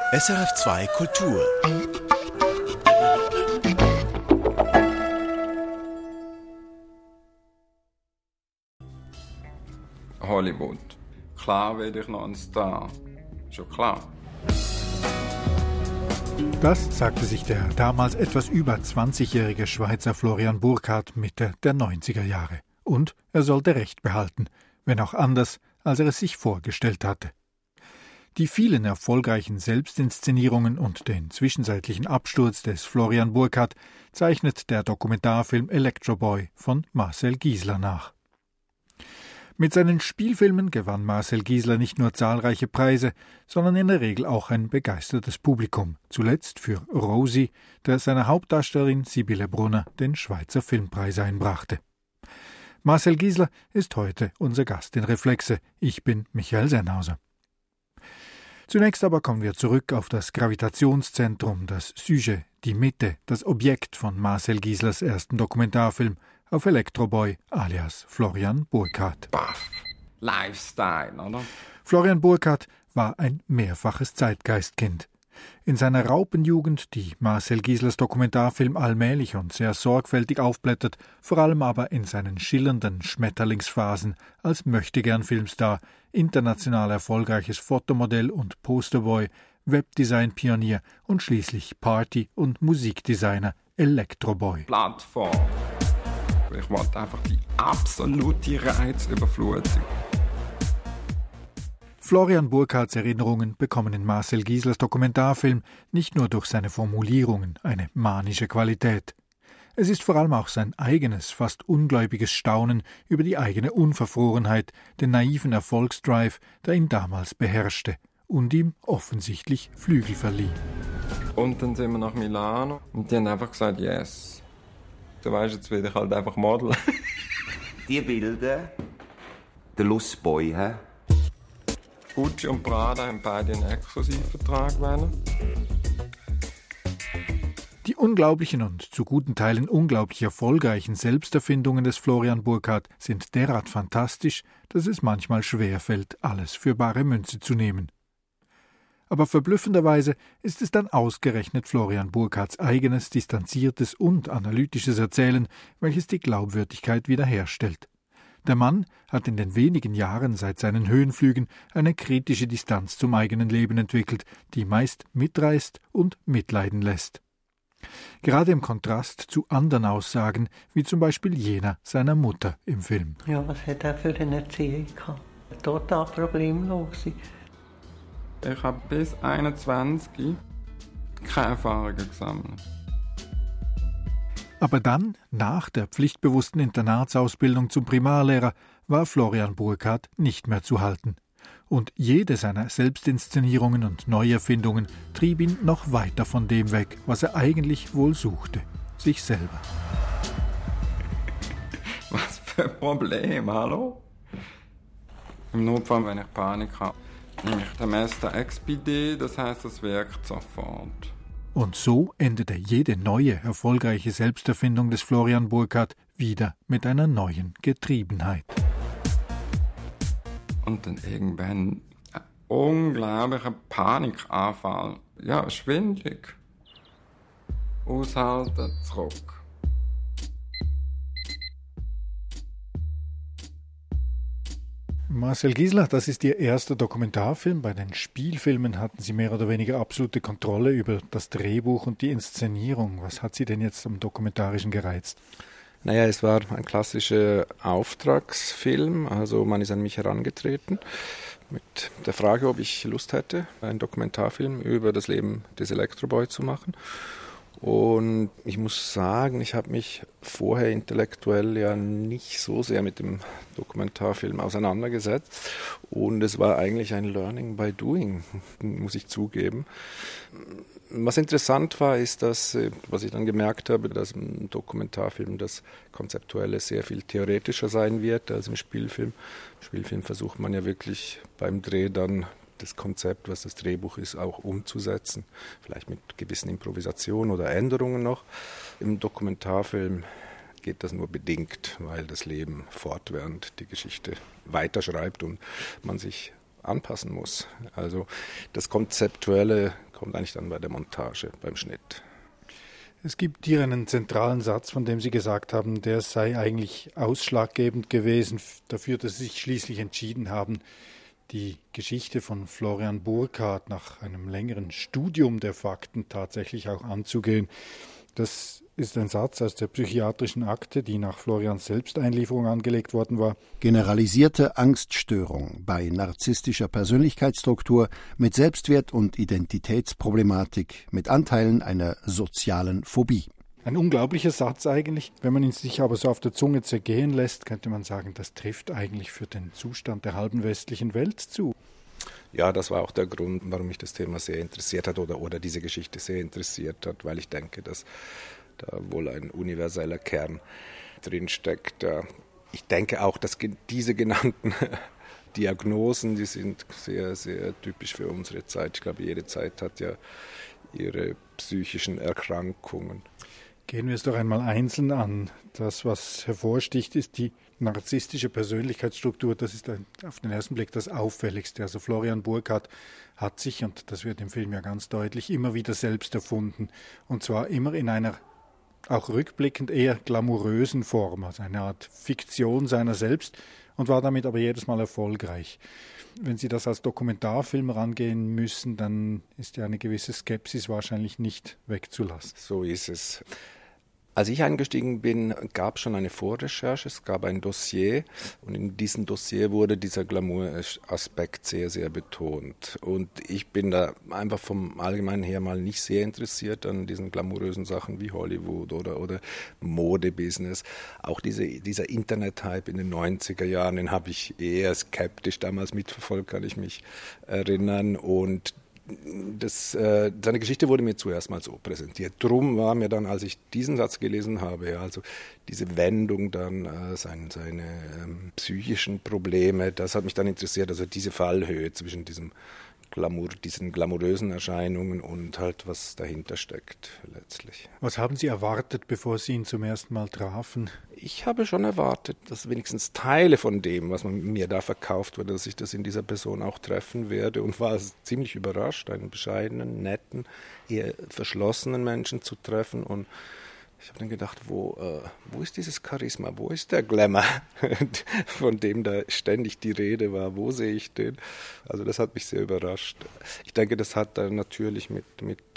SRF 2 Kultur. Hollywood. Klar werde ich noch ein Star. Schon klar. Das sagte sich der damals etwas über 20-jährige Schweizer Florian Burkhardt Mitte der 90er Jahre. Und er sollte Recht behalten, wenn auch anders, als er es sich vorgestellt hatte. Die vielen erfolgreichen Selbstinszenierungen und den zwischenzeitlichen Absturz des Florian Burkhardt zeichnet der Dokumentarfilm Electro Boy von Marcel Giesler nach. Mit seinen Spielfilmen gewann Marcel Giesler nicht nur zahlreiche Preise, sondern in der Regel auch ein begeistertes Publikum, zuletzt für Rosie, der seiner Hauptdarstellerin Sibylle Brunner den Schweizer Filmpreis einbrachte. Marcel Giesler ist heute unser Gast in Reflexe. Ich bin Michael Sennhauser. Zunächst aber kommen wir zurück auf das Gravitationszentrum, das Sujet, die Mitte, das Objekt von Marcel Gieslers ersten Dokumentarfilm, auf Electro Boy alias Florian Burkhardt. Baff. Lifestyle, oder? Florian Burkhardt war ein mehrfaches Zeitgeistkind. In seiner Raupenjugend, die Marcel Gieslers Dokumentarfilm allmählich und sehr sorgfältig aufblättert, vor allem aber in seinen schillernden Schmetterlingsphasen als Möchtegern-Filmstar, international erfolgreiches Fotomodell und Posterboy, Webdesign-Pionier und schließlich Party- und Musikdesigner Electro-Boy. Plattform. Ich wollte einfach die absolute Reizüberflutung. Florian Burkhardts Erinnerungen bekommen in Marcel Gieslers Dokumentarfilm nicht nur durch seine Formulierungen eine manische Qualität. Es ist vor allem auch sein eigenes, fast ungläubiges Staunen über die eigene Unverfrorenheit, den naiven Erfolgsdrive, der ihn damals beherrschte und ihm offensichtlich Flügel verlieh. Und dann sind wir nach Milano und die haben einfach gesagt, yes. Du weißt, jetzt will ich halt einfach Model. Die Bilder, der Lustboy, hä? Gucci und Prada haben beide einen Exklusivvertrag wollen. Die unglaublichen und zu guten Teilen unglaublich erfolgreichen Selbsterfindungen des Florian Burkhardt sind derart fantastisch, dass es manchmal schwerfällt, alles für bare Münze zu nehmen. Aber verblüffenderweise ist es dann ausgerechnet Florian Burkhardts eigenes, distanziertes und analytisches Erzählen, welches die Glaubwürdigkeit wiederherstellt. Der Mann hat in den wenigen Jahren seit seinen Höhenflügen eine kritische Distanz zum eigenen Leben entwickelt, die meist mitreißt und mitleiden lässt. Gerade im Kontrast zu anderen Aussagen, wie zum Beispiel jener seiner Mutter im Film. Ja, was hat er für eine Erziehung gehabt? Total problemlos. Ich habe bis 21 keine Erfahrungen gesammelt. Aber dann, nach der pflichtbewussten Internatsausbildung zum Primarlehrer, war Florian Burkhardt nicht mehr zu halten. Und jede seiner Selbstinszenierungen und Neuerfindungen trieb ihn noch weiter von dem weg, was er eigentlich wohl suchte, sich selber. Was für ein Problem, hallo? Im Notfall, wenn ich Panik habe, nehme ich den Mr. XPD, das heisst, es wirkt sofort. Und so endete jede neue, erfolgreiche Selbsterfindung des Florian Burkhardt wieder mit einer neuen Getriebenheit. Und dann irgendwann ein unglaublicher Panikanfall. Ja, schwindelig. Aushalten, zurück. Marcel Giesler, das ist Ihr erster Dokumentarfilm. Bei den Spielfilmen hatten Sie mehr oder weniger absolute Kontrolle über das Drehbuch und die Inszenierung. Was hat Sie denn jetzt am Dokumentarischen gereizt? Naja, es war ein klassischer Auftragsfilm. Also man ist an mich herangetreten mit der Frage, ob ich Lust hätte, einen Dokumentarfilm über das Leben des Electro Boy zu machen. Und ich muss sagen, ich habe mich vorher intellektuell ja nicht so sehr mit dem Dokumentarfilm auseinandergesetzt. Und es war eigentlich ein Learning by Doing, muss ich zugeben. Was interessant war, ist, dass, was ich dann gemerkt habe, dass im Dokumentarfilm das Konzeptuelle sehr viel theoretischer sein wird als im Spielfilm. Im Spielfilm versucht man ja wirklich beim Dreh dann das Konzept, was das Drehbuch ist, auch umzusetzen. Vielleicht mit gewissen Improvisationen oder Änderungen noch. Im Dokumentarfilm geht das nur bedingt, weil das Leben fortwährend die Geschichte weiterschreibt und man sich anpassen muss. Also das Konzeptuelle kommt eigentlich dann bei der Montage, beim Schnitt. Es gibt hier einen zentralen Satz, von dem Sie gesagt haben, der sei eigentlich ausschlaggebend gewesen dafür, dass Sie sich schließlich entschieden haben, die Geschichte von Florian Burkhardt nach einem längeren Studium der Fakten tatsächlich auch anzugehen. Das ist ein Satz aus der psychiatrischen Akte, die nach Florians Selbsteinlieferung angelegt worden war. Generalisierte Angststörung bei narzisstischer Persönlichkeitsstruktur mit Selbstwert- und Identitätsproblematik mit Anteilen einer sozialen Phobie. Ein unglaublicher Satz eigentlich. Wenn man ihn sich aber so auf der Zunge zergehen lässt, könnte man sagen, das trifft eigentlich für den Zustand der halben westlichen Welt zu. Ja, das war auch der Grund, warum mich das Thema sehr interessiert hat oder diese Geschichte sehr interessiert hat, weil ich denke, dass da wohl ein universeller Kern drinsteckt. Ich denke auch, dass diese genannten Diagnosen, die sind sehr, sehr typisch für unsere Zeit. Ich glaube, jede Zeit hat ja ihre psychischen Erkrankungen. Gehen wir es doch einmal einzeln an. Das, was hervorsticht, ist die narzisstische Persönlichkeitsstruktur. Das ist auf den ersten Blick das Auffälligste. Also Florian Burkhardt hat sich, und das wird im Film ja ganz deutlich, immer wieder selbst erfunden. Und zwar immer in einer auch rückblickend eher glamourösen Form, also eine Art Fiktion seiner selbst, und war damit aber jedes Mal erfolgreich. Wenn Sie das als Dokumentarfilm rangehen müssen, dann ist ja eine gewisse Skepsis wahrscheinlich nicht wegzulassen. So ist es. Als ich eingestiegen bin, gab es schon eine Vorrecherche, es gab ein Dossier und in diesem Dossier wurde dieser Glamour-Aspekt sehr, sehr betont. Und ich bin da einfach vom Allgemeinen her mal nicht sehr interessiert an diesen glamourösen Sachen wie Hollywood oder Modebusiness. Auch dieser Internet-Hype in den 90er Jahren, den habe ich eher skeptisch damals mitverfolgt, kann ich mich erinnern. Und seine Geschichte wurde mir zuerst mal so präsentiert. Drum war mir dann, als ich diesen Satz gelesen habe, ja, also diese Wendung dann, seine psychischen Probleme, das hat mich dann interessiert, also diese Fallhöhe zwischen diesen glamourösen Erscheinungen und halt, was dahinter steckt letztlich. Was haben Sie erwartet, bevor Sie ihn zum ersten Mal trafen? Ich habe schon erwartet, dass wenigstens Teile von dem, was mir da verkauft wurde, dass ich das in dieser Person auch treffen werde und war ziemlich überrascht, einen bescheidenen, netten, eher verschlossenen Menschen zu treffen. Und ich habe dann gedacht, wo ist dieses Charisma, wo ist der Glamour, von dem da ständig die Rede war, wo sehe ich den? Also das hat mich sehr überrascht. Ich denke, das hat dann natürlich mit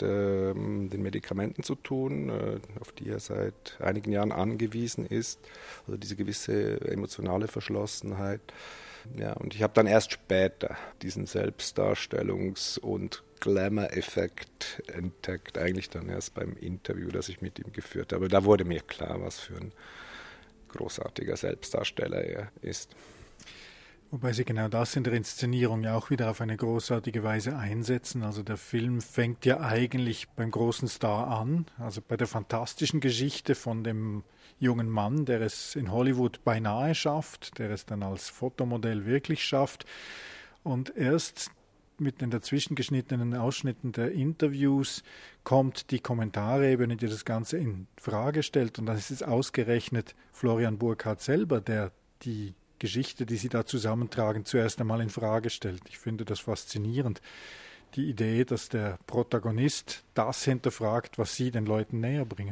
den Medikamenten zu tun, auf die er seit einigen Jahren angewiesen ist, also diese gewisse emotionale Verschlossenheit. Ja, und ich habe dann erst später diesen Selbstdarstellungs- und Glamour-Effekt entdeckt, eigentlich dann erst beim Interview, das ich mit ihm geführt habe. Da wurde mir klar, was für ein großartiger Selbstdarsteller er ist. Wobei Sie genau das in der Inszenierung ja auch wieder auf eine großartige Weise einsetzen. Also der Film fängt ja eigentlich beim großen Star an, also bei der fantastischen Geschichte von dem jungen Mann, der es in Hollywood beinahe schafft, der es dann als Fotomodell wirklich schafft. Und erst mit den dazwischen geschnittenen Ausschnitten der Interviews kommt die Kommentarebene, die das Ganze in Frage stellt. Und dann ist es ausgerechnet Florian Burkhardt selber, der die Geschichte, die Sie da zusammentragen, zuerst einmal in Frage stellt. Ich finde das faszinierend. Die Idee, dass der Protagonist das hinterfragt, was Sie den Leuten näher bringen.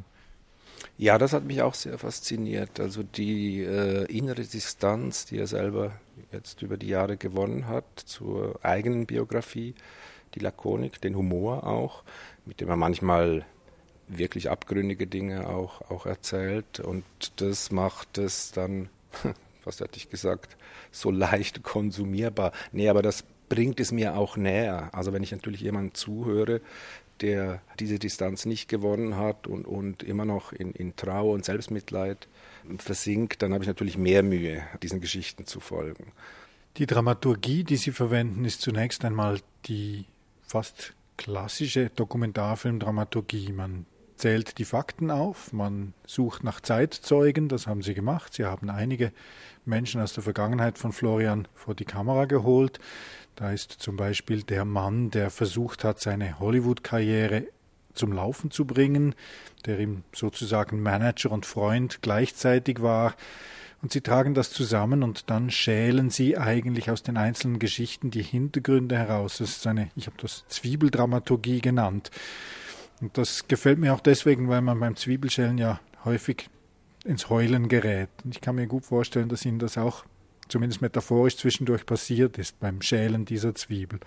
Ja, das hat mich auch sehr fasziniert. Also die innere Distanz, die er selber jetzt über die Jahre gewonnen hat zur eigenen Biografie, die Lakonik, den Humor auch, mit dem er manchmal wirklich abgründige Dinge auch erzählt. Und das macht es dann, was hätte ich gesagt, so leicht konsumierbar. Nee, aber das bringt es mir auch näher. Also wenn ich natürlich jemandem zuhöre, der diese Distanz nicht gewonnen hat und immer noch in Trauer und Selbstmitleid versinkt, dann habe ich natürlich mehr Mühe, diesen Geschichten zu folgen. Die Dramaturgie, die Sie verwenden, ist zunächst einmal die fast klassische Dokumentarfilmdramaturgie. Man zählt die Fakten auf, man sucht nach Zeitzeugen, das haben Sie gemacht. Sie haben einige Menschen aus der Vergangenheit von Florian vor die Kamera geholt. Da ist zum Beispiel der Mann, der versucht hat, seine Hollywood-Karriere zum Laufen zu bringen, der ihm sozusagen Manager und Freund gleichzeitig war. Und sie tragen das zusammen und dann schälen sie eigentlich aus den einzelnen Geschichten die Hintergründe heraus. Das ist ich habe das Zwiebeldramaturgie genannt. Und das gefällt mir auch deswegen, weil man beim Zwiebelschälen ja häufig ins Heulen gerät. Und ich kann mir gut vorstellen, dass Ihnen das auch zumindest metaphorisch zwischendurch passiert ist beim Schälen dieser Zwiebel.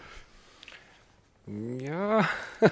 Ja,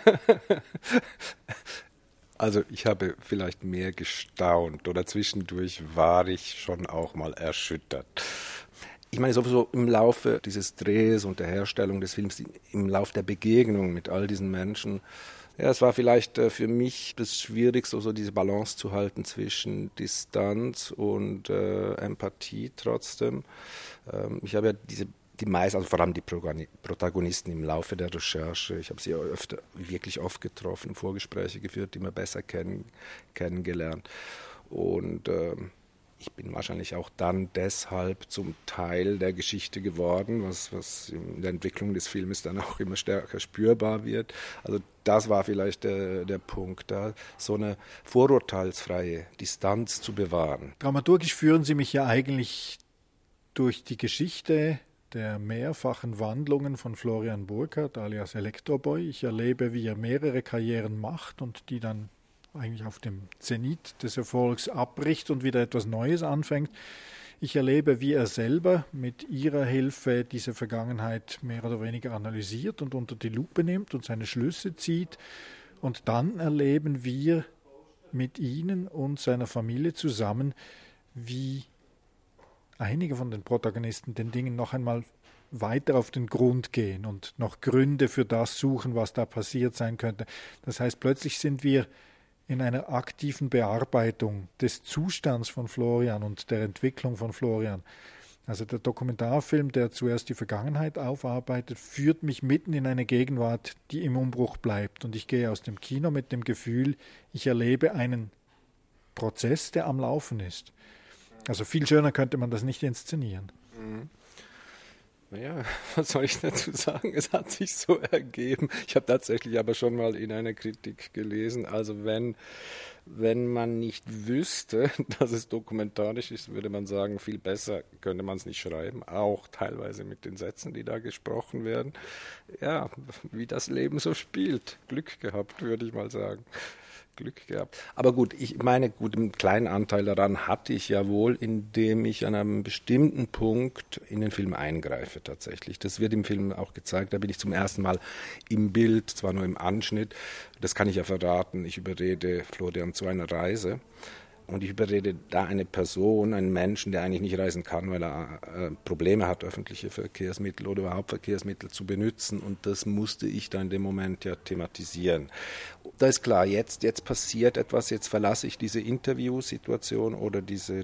also ich habe vielleicht mehr gestaunt oder zwischendurch war ich schon auch mal erschüttert. Ich meine, sowieso im Laufe dieses Drehs und der Herstellung des Films, im Laufe der Begegnung mit all diesen Menschen, ja, es war vielleicht für mich das Schwierigste, so diese Balance zu halten zwischen Distanz und Empathie trotzdem. Ich habe ja die meisten, also vor allem die Protagonisten im Laufe der Recherche, ich habe sie ja wirklich oft getroffen, Vorgespräche geführt, immer besser kennengelernt. Und ich bin wahrscheinlich auch dann deshalb zum Teil der Geschichte geworden, was in der Entwicklung des Filmes dann auch immer stärker spürbar wird. Also das war vielleicht der Punkt, da so eine vorurteilsfreie Distanz zu bewahren. Dramaturgisch führen Sie mich ja eigentlich durch die Geschichte der mehrfachen Wandlungen von Florian Burkhardt alias Elektroboy. Ich erlebe, wie er mehrere Karrieren macht und die dann eigentlich auf dem Zenit des Erfolgs abbricht und wieder etwas Neues anfängt. Ich erlebe, wie er selber mit ihrer Hilfe diese Vergangenheit mehr oder weniger analysiert und unter die Lupe nimmt und seine Schlüsse zieht. Und dann erleben wir mit ihnen und seiner Familie zusammen, wie einige von den Protagonisten den Dingen noch einmal weiter auf den Grund gehen und noch Gründe für das suchen, was da passiert sein könnte. Das heißt, plötzlich sind wir in einer aktiven Bearbeitung des Zustands von Florian und der Entwicklung von Florian. Also der Dokumentarfilm, der zuerst die Vergangenheit aufarbeitet, führt mich mitten in eine Gegenwart, die im Umbruch bleibt. Und ich gehe aus dem Kino mit dem Gefühl, ich erlebe einen Prozess, der am Laufen ist. Also viel schöner könnte man das nicht inszenieren. Naja, was soll ich dazu sagen? Es hat sich so ergeben. Ich habe tatsächlich aber schon mal in einer Kritik gelesen, also wenn man nicht wüsste, dass es dokumentarisch ist, würde man sagen, viel besser könnte man es nicht schreiben, auch teilweise mit den Sätzen, die da gesprochen werden. Ja, wie das Leben so spielt. Glück gehabt, würde ich mal sagen. Glück gehabt. Aber gut, ich meine, einen kleinen Anteil daran hatte ich ja wohl, indem ich an einem bestimmten Punkt in den Film eingreife tatsächlich. Das wird im Film auch gezeigt, da bin ich zum ersten Mal im Bild, zwar nur im Anschnitt, das kann ich ja verraten, ich überrede Florian zu einer Reise. Und ich überrede da eine Person, einen Menschen, der eigentlich nicht reisen kann, weil er Probleme hat, öffentliche Verkehrsmittel oder überhaupt Verkehrsmittel zu benutzen. Und das musste ich da in dem Moment ja thematisieren. Da ist klar, jetzt passiert etwas, jetzt verlasse ich diese Interviewsituation oder diese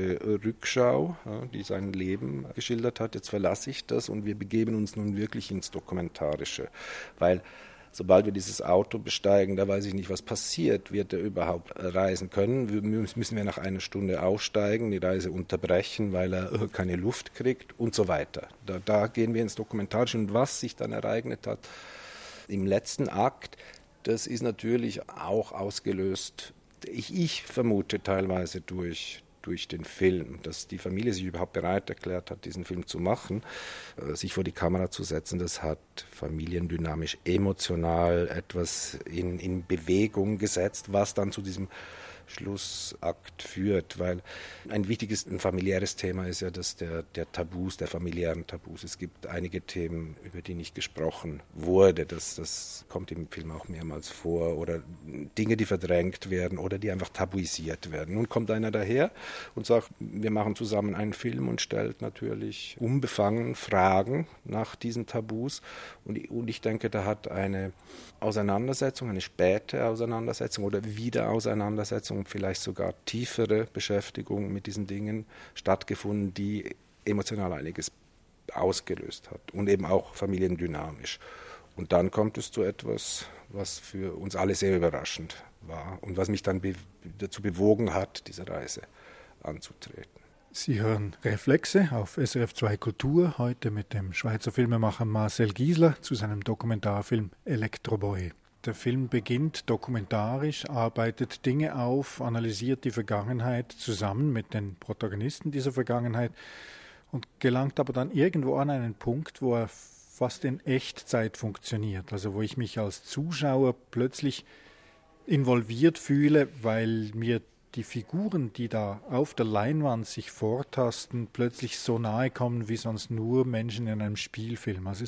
Rückschau, ja, die sein Leben geschildert hat. Jetzt verlasse ich das und wir begeben uns nun wirklich ins Dokumentarische, weil sobald wir dieses Auto besteigen, da weiß ich nicht, was passiert. Wird er überhaupt reisen können? Müssen wir nach einer Stunde aussteigen, die Reise unterbrechen, weil er keine Luft kriegt und so weiter. Da gehen wir ins Dokumentarische. Und was sich dann ereignet hat im letzten Akt, das ist natürlich auch ausgelöst, ich vermute teilweise durch den Film, dass die Familie sich überhaupt bereit erklärt hat, diesen Film zu machen, sich vor die Kamera zu setzen, das hat familiendynamisch, emotional etwas in Bewegung gesetzt, was dann zu diesem Schlussakt führt, weil ein wichtiges, ein familiäres Thema ist ja das der Tabus, der familiären Tabus. Es gibt einige Themen, über die nicht gesprochen wurde. Das kommt im Film auch mehrmals vor. Oder Dinge, die verdrängt werden oder die einfach tabuisiert werden. Nun kommt einer daher und sagt, wir machen zusammen einen Film und stellt natürlich unbefangen Fragen nach diesen Tabus. Und ich denke, da hat eine Auseinandersetzung, eine späte Auseinandersetzung oder Wiederauseinandersetzung, vielleicht sogar tiefere Beschäftigung mit diesen Dingen stattgefunden, die emotional einiges ausgelöst hat und eben auch familiendynamisch. Und dann kommt es zu etwas, was für uns alle sehr überraschend war und was mich dann dazu bewogen hat, diese Reise anzutreten. Sie hören Reflexe auf SRF 2 Kultur, heute mit dem Schweizer Filmemacher Marcel Giesler zu seinem Dokumentarfilm Elektroboy. Der Film beginnt dokumentarisch, arbeitet Dinge auf, analysiert die Vergangenheit zusammen mit den Protagonisten dieser Vergangenheit und gelangt aber dann irgendwo an einen Punkt, wo er fast in Echtzeit funktioniert. Also wo ich mich als Zuschauer plötzlich involviert fühle, weil mir die Figuren, die da auf der Leinwand sich vortasten, plötzlich so nahe kommen wie sonst nur Menschen in einem Spielfilm. Also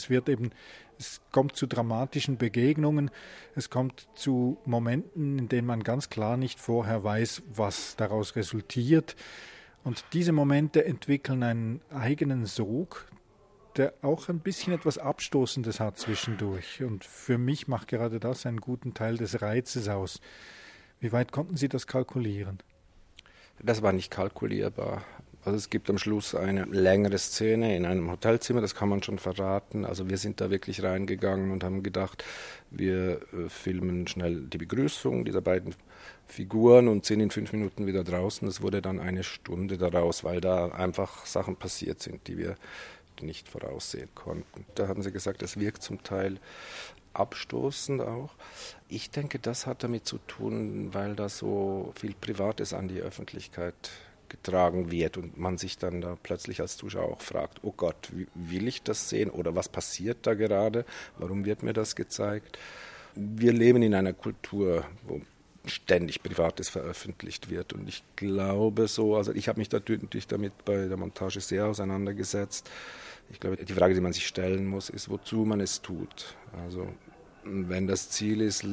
es kommt zu dramatischen Begegnungen, es kommt zu Momenten, in denen man ganz klar nicht vorher weiß, was daraus resultiert. Und diese Momente entwickeln einen eigenen Sog, der auch ein bisschen etwas Abstoßendes hat zwischendurch. Und für mich macht gerade das einen guten Teil des Reizes aus. Wie weit konnten Sie das kalkulieren? Das war nicht kalkulierbar. Also es gibt am Schluss eine längere Szene in einem Hotelzimmer, das kann man schon verraten. Also wir sind da wirklich reingegangen und haben gedacht, wir filmen schnell die Begrüßung dieser beiden Figuren und sind in 5 Minuten wieder draußen. Das wurde dann 1 Stunde daraus, weil da einfach Sachen passiert sind, die wir nicht voraussehen konnten. Da haben sie gesagt, es wirkt zum Teil abstoßend auch. Ich denke, das hat damit zu tun, weil da so viel Privates an die Öffentlichkeit getragen wird und man sich dann da plötzlich als Zuschauer auch fragt, oh Gott, will ich das sehen oder was passiert da gerade? Warum wird mir das gezeigt? Wir leben in einer Kultur, wo ständig Privates veröffentlicht wird und ich glaube so, also ich habe mich natürlich damit bei der Montage sehr auseinandergesetzt. Ich glaube, die Frage, die man sich stellen muss, ist, wozu man es tut. Also wenn das Ziel ist,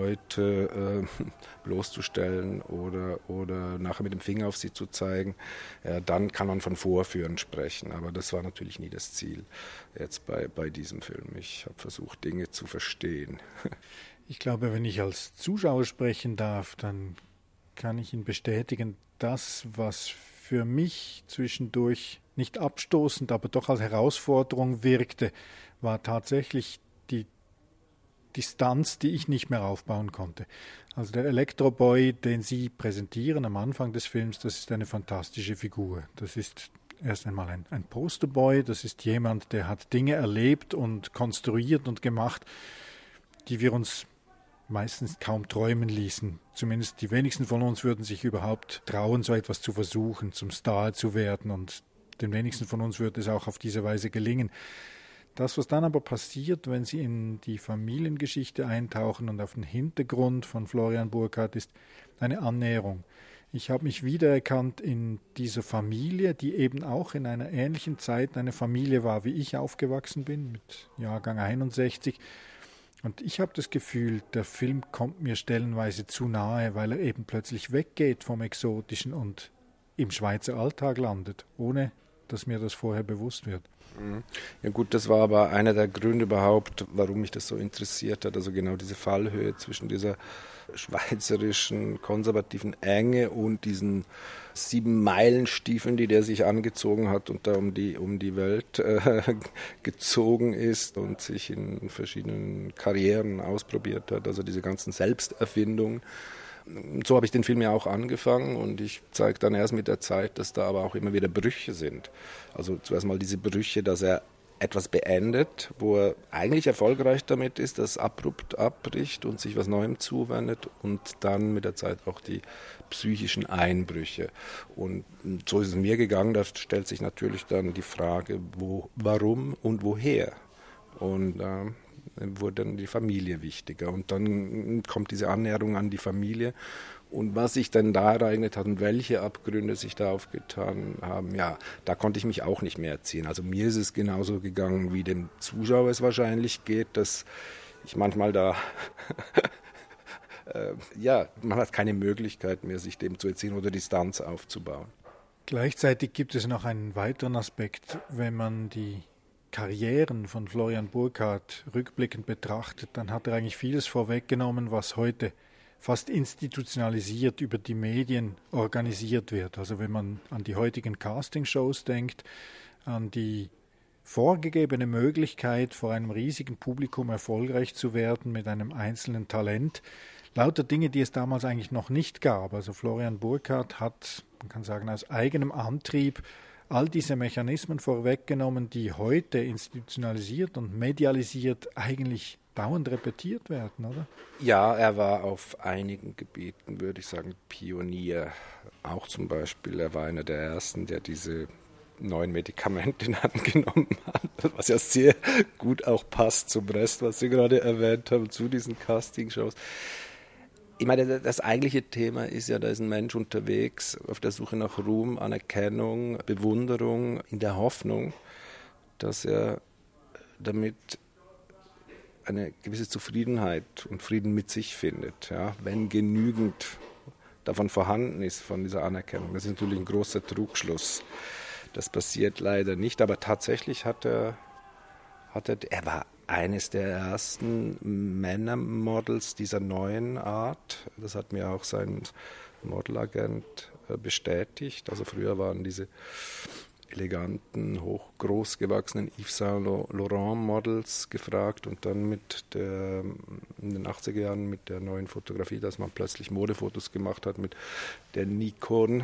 Leute bloßzustellen oder nachher mit dem Finger auf sie zu zeigen, ja, dann kann man von Vorführen sprechen. Aber das war natürlich nie das Ziel jetzt bei diesem Film. Ich habe versucht, Dinge zu verstehen. Ich glaube, wenn ich als Zuschauer sprechen darf, dann kann ich Ihnen bestätigen, das, was für mich zwischendurch nicht abstoßend, aber doch als Herausforderung wirkte, war tatsächlich die Distanz, die ich nicht mehr aufbauen konnte. Also der Elektroboy, den Sie präsentieren am Anfang des Films, das ist eine fantastische Figur. Das ist erst einmal ein Posterboy, das ist jemand, der hat Dinge erlebt und konstruiert und gemacht, die wir uns meistens kaum träumen ließen. Zumindest die wenigsten von uns würden sich überhaupt trauen, so etwas zu versuchen, zum Star zu werden, und den wenigsten von uns würde es auch auf diese Weise gelingen. Das, was dann aber passiert, wenn Sie in die Familiengeschichte eintauchen und auf den Hintergrund von Florian Burkhardt, ist eine Annäherung. Ich habe mich wiedererkannt in dieser Familie, die eben auch in einer ähnlichen Zeit eine Familie war, wie ich aufgewachsen bin, mit Jahrgang 61. Und ich habe das Gefühl, der Film kommt mir stellenweise zu nahe, weil er eben plötzlich weggeht vom Exotischen und im Schweizer Alltag landet, ohne dass mir das vorher bewusst wird. Ja gut, das war aber einer der Gründe überhaupt, warum mich das so interessiert hat. Also genau diese Fallhöhe zwischen dieser schweizerischen konservativen Enge und diesen 7-Meilen-Stiefeln, die der sich angezogen hat und da um die Welt gezogen ist und sich in verschiedenen Karrieren ausprobiert hat. Also diese ganzen Selbsterfindungen. So habe ich den Film ja auch angefangen und ich zeige dann erst mit der Zeit, dass da aber auch immer wieder Brüche sind. Also zuerst mal diese Brüche, dass er etwas beendet, wo er eigentlich erfolgreich damit ist, das abrupt abbricht und sich was Neuem zuwendet, und dann mit der Zeit auch die psychischen Einbrüche. Und so ist es mir gegangen, da stellt sich natürlich dann die Frage, warum und woher. Und wurde dann die Familie wichtiger. Und dann kommt diese Annäherung an die Familie. Und was sich dann da ereignet hat und welche Abgründe sich da aufgetan haben, ja, da konnte ich mich auch nicht mehr erziehen. Also mir ist es genauso gegangen, wie dem Zuschauer es wahrscheinlich geht, dass ich manchmal da, man hat keine Möglichkeit mehr, sich dem zu erziehen oder Distanz aufzubauen. Gleichzeitig gibt es noch einen weiteren Aspekt, wenn man die Karrieren von Florian Burkhardt rückblickend betrachtet, dann hat er eigentlich vieles vorweggenommen, was heute fast institutionalisiert über die Medien organisiert wird. Also wenn man an die heutigen Castingshows denkt, an die vorgegebene Möglichkeit, vor einem riesigen Publikum erfolgreich zu werden mit einem einzelnen Talent, lauter Dinge, die es damals eigentlich noch nicht gab. Also Florian Burkhardt hat, man kann sagen, aus eigenem Antrieb all diese Mechanismen vorweggenommen, die heute institutionalisiert und medialisiert eigentlich dauernd repetiert werden, oder? Ja, er war auf einigen Gebieten, würde ich sagen, Pionier. Auch zum Beispiel, er war einer der Ersten, der diese neuen Medikamente in Hand genommen hat, was ja sehr gut auch passt zum Rest, was Sie gerade erwähnt haben, zu diesen Castingshows. Ich meine, das eigentliche Thema ist ja, da ist ein Mensch unterwegs auf der Suche nach Ruhm, Anerkennung, Bewunderung, in der Hoffnung, dass er damit eine gewisse Zufriedenheit und Frieden mit sich findet, ja, wenn genügend davon vorhanden ist, von dieser Anerkennung. Das ist natürlich ein großer Trugschluss. Das passiert leider nicht, aber tatsächlich er war eines der ersten Männermodels dieser neuen Art. Das hat mir auch sein Modelagent bestätigt. Also früher waren diese eleganten, groß gewachsenen Yves Saint Laurent Models gefragt und dann in den 80er Jahren mit der neuen Fotografie, dass man plötzlich Modefotos gemacht hat mit der Nikon.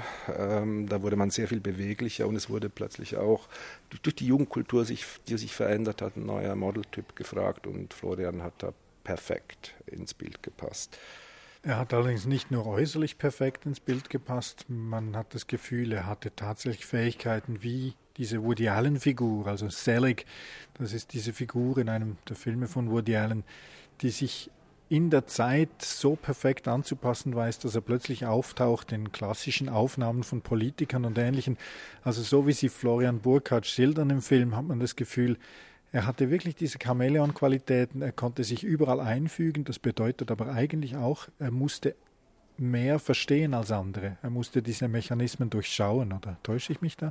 Da wurde man sehr viel beweglicher und es wurde plötzlich auch durch die Jugendkultur, die sich verändert hat, ein neuer Modeltyp gefragt und Florian hat da perfekt ins Bild gepasst. Er hat allerdings nicht nur äußerlich perfekt ins Bild gepasst, man hat das Gefühl, er hatte tatsächlich Fähigkeiten wie diese Woody Allen-Figur, also Selig, das ist diese Figur in einem der Filme von Woody Allen, die sich in der Zeit so perfekt anzupassen weiß, dass er plötzlich auftaucht in klassischen Aufnahmen von Politikern und Ähnlichem. Also so wie sie Florian Burkhardt schildern im Film, hat man das Gefühl, er hatte wirklich diese Chamäleon-Qualitäten, er konnte sich überall einfügen, das bedeutet aber eigentlich auch, er musste mehr verstehen als andere. Er musste diese Mechanismen durchschauen, oder täusche ich mich da?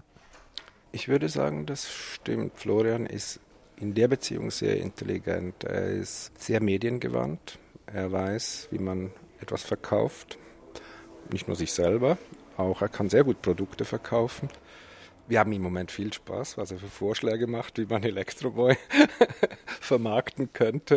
Ich würde sagen, das stimmt. Florian ist in der Beziehung sehr intelligent. Er ist sehr mediengewandt. Er weiß, wie man etwas verkauft. Nicht nur sich selber, auch er kann sehr gut Produkte verkaufen. Wir haben im Moment viel Spaß, was er für Vorschläge macht, wie man Electroboy vermarkten könnte.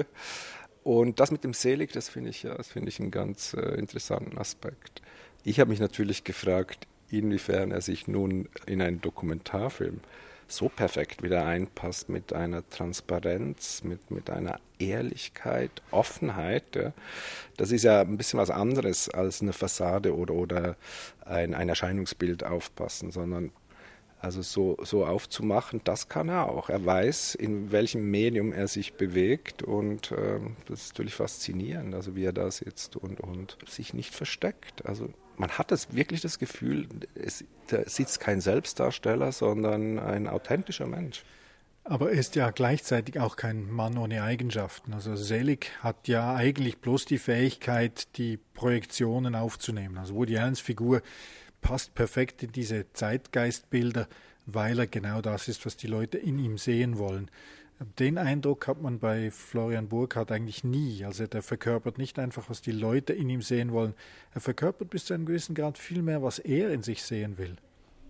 Und das mit dem Selig, das finde ich einen ganz interessanten Aspekt. Ich habe mich natürlich gefragt, inwiefern er sich nun in einen Dokumentarfilm so perfekt wieder einpasst, mit einer Transparenz, mit einer Ehrlichkeit, Offenheit. Ja. Das ist ja ein bisschen was anderes als eine Fassade oder ein Erscheinungsbild aufpassen, sondern also so aufzumachen, das kann er auch. Er weiß, in welchem Medium er sich bewegt und das ist natürlich faszinierend, also wie er da sitzt und sich nicht versteckt. Also man hat wirklich das Gefühl, da sitzt kein Selbstdarsteller, sondern ein authentischer Mensch. Aber er ist ja gleichzeitig auch kein Mann ohne Eigenschaften. Also Selig hat ja eigentlich bloß die Fähigkeit, die Projektionen aufzunehmen. Also Woody Allens Figur passt perfekt in diese Zeitgeistbilder, weil er genau das ist, was die Leute in ihm sehen wollen. Den Eindruck hat man bei Florian Burkhardt eigentlich nie. Also der verkörpert nicht einfach, was die Leute in ihm sehen wollen. Er verkörpert bis zu einem gewissen Grad viel mehr, was er in sich sehen will.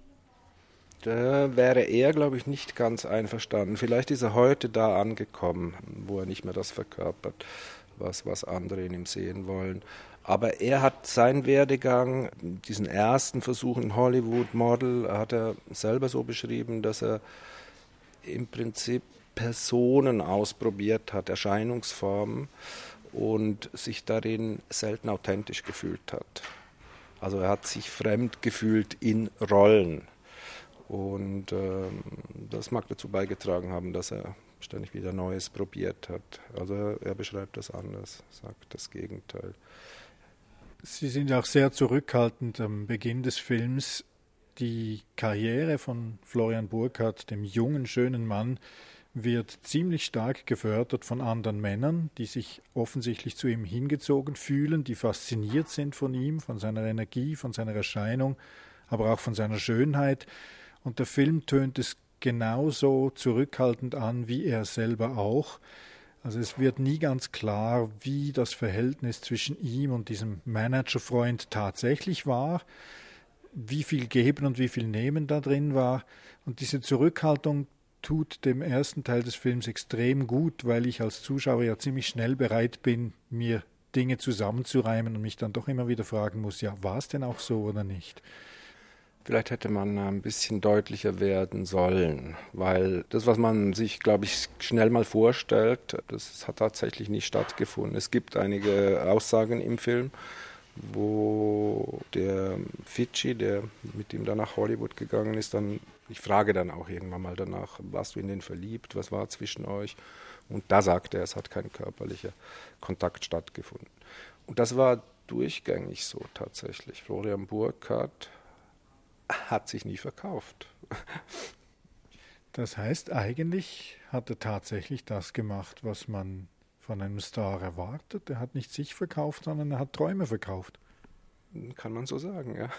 Da wäre er, glaube ich, nicht ganz einverstanden. Vielleicht ist er heute da angekommen, wo er nicht mehr das verkörpert, was andere in ihm sehen wollen. Aber er hat seinen Werdegang, diesen ersten Versuch in Hollywood Model, hat er selber so beschrieben, dass er im Prinzip Personen ausprobiert hat, Erscheinungsformen und sich darin selten authentisch gefühlt hat. Also er hat sich fremd gefühlt in Rollen. Und das mag dazu beigetragen haben, dass er ständig wieder Neues probiert hat. Also er beschreibt das anders, sagt das Gegenteil. Sie sind auch sehr zurückhaltend am Beginn des Films. Die Karriere von Florian Burkhardt, dem jungen, schönen Mann, wird ziemlich stark gefördert von anderen Männern, die sich offensichtlich zu ihm hingezogen fühlen, die fasziniert sind von ihm, von seiner Energie, von seiner Erscheinung, aber auch von seiner Schönheit. Und der Film tönt es genauso zurückhaltend an, wie er selber auch. Also es wird nie ganz klar, wie das Verhältnis zwischen ihm und diesem Managerfreund tatsächlich war, wie viel Geben und wie viel Nehmen da drin war. Und diese Zurückhaltung tut dem ersten Teil des Films extrem gut, weil ich als Zuschauer ja ziemlich schnell bereit bin, mir Dinge zusammenzureimen und mich dann doch immer wieder fragen muss, ja, war es denn auch so oder nicht? Vielleicht hätte man ein bisschen deutlicher werden sollen, weil das, was man sich, glaube ich, schnell mal vorstellt, das hat tatsächlich nicht stattgefunden. Es gibt einige Aussagen im Film, wo der Fidschi, der mit ihm dann nach Hollywood gegangen ist, ich frage dann auch irgendwann mal danach, warst du in den verliebt, was war zwischen euch? Und da sagt er, es hat kein körperlicher Kontakt stattgefunden. Und das war durchgängig so tatsächlich. Florian Burkhardt hat sich nie verkauft. Das heißt, eigentlich hat er tatsächlich das gemacht, was man von einem Star erwartet. Er hat nicht sich verkauft, sondern er hat Träume verkauft. Kann man so sagen, ja.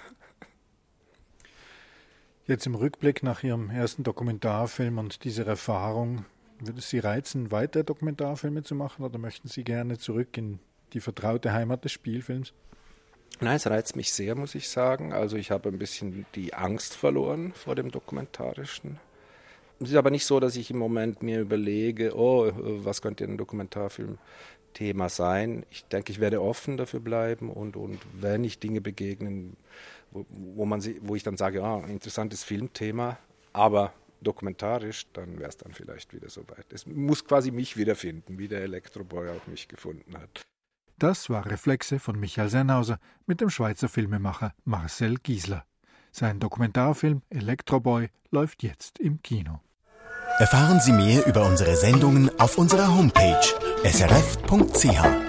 Jetzt im Rückblick nach Ihrem ersten Dokumentarfilm und dieser Erfahrung, würde es Sie reizen, weiter Dokumentarfilme zu machen oder möchten Sie gerne zurück in die vertraute Heimat des Spielfilms? Nein, es reizt mich sehr, muss ich sagen. Also ich habe ein bisschen die Angst verloren vor dem Dokumentarischen. Es ist aber nicht so, dass ich im Moment mir überlege, was könnte ein Dokumentarfilm-Thema sein. Ich denke, ich werde offen dafür bleiben und wenn ich Dinge begegnen, wo ich dann sage, ein interessantes Filmthema, aber dokumentarisch, dann wäre es dann vielleicht wieder soweit. Es muss quasi mich wiederfinden, wie der Elektroboy auch mich gefunden hat. Das war Reflexe von Michael Sennhauser mit dem Schweizer Filmemacher Marcel Giesler. Sein Dokumentarfilm Elektroboy läuft jetzt im Kino. Erfahren Sie mehr über unsere Sendungen auf unserer Homepage srf.ch.